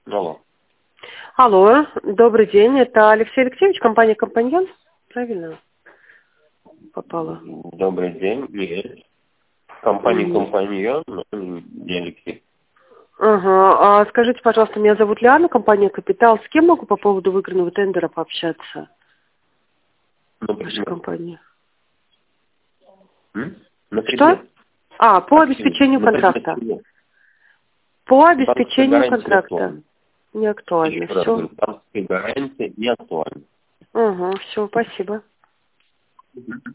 Алло. Алло, добрый день. Это Алексей Алексеевич, компания «Компаньон». Правильно попала? Добрый день. Нет. Компания Мгм. «Компаньон», но не Алексей. Ага. А скажите, пожалуйста, меня зовут Лиана, компания «Капитал». С кем могу по поводу выигранного тендера пообщаться? Ваша Например. компания. Например. Что? По обеспечению Например, контракта. чего? По Банковская обеспечению гарантия не контракта. актуальна. Не Еще актуально. раз Все. говорю, банковская гарантия не актуальна. Ага, все, спасибо.